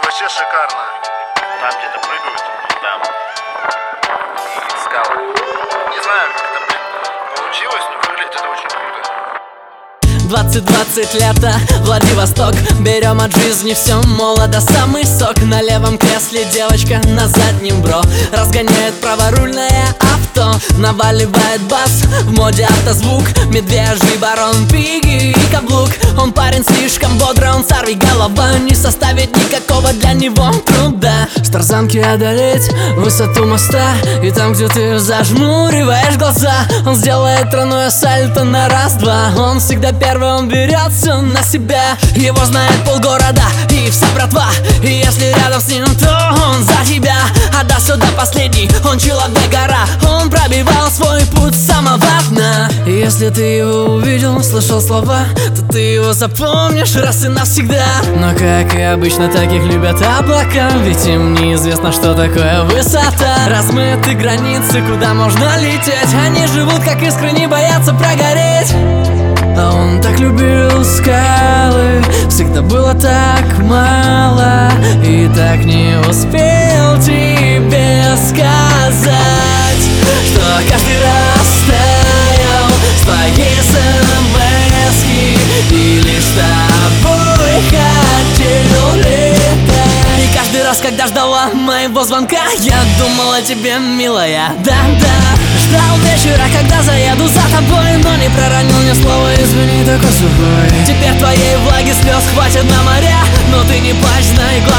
вообще шикарно. Там где-то прыгают, там. И скалы. Не знаю, как это, получилось, но выглядит это очень круто. 20 лето, Владивосток. Берем от жизни все, молодо, самый сок. На левом кресле девочка, на заднем бро. Разгоняет праворульное авто, наваливает бас, в моде автозвук. Медвежий барон, пиги и каблук. Он парень слишком бодрый, он сорви голова. Не составит никакого для него труда с тарзанки одолеть высоту моста. И там, где ты зажмуриваешь глаза, он сделает тройное сальто на раз-два. Он всегда первый, он берется на себя. Его знает полгорода и вся братва. И если рядом с ним, то он за тебя. А до сюда последний, он человек-гора. Он пробивал свой путь с самого дна. И если ты его увидел, слышал слова, то ты его запомнишь раз и навсегда. Но как и обычно, таких любят облака, ведь им неизвестно, что такое высота. Размыты границы, куда можно лететь. Они живут как искры, не боятся прогореть. А он так любил скалы, всегда было так мало, и так не успел тебе сказать, что каждый раз таял с твоей смс-ки, и лишь с тобой хотел летать. И каждый раз, когда ждала моего звонка, я думал о тебе, милая, да-да. Ждал вечера, когда заеду за тобой, но не проронил ни слова, извини, такой сухой. Теперь твоей влаги слез хватит на моря, но ты не плачь, знай, главное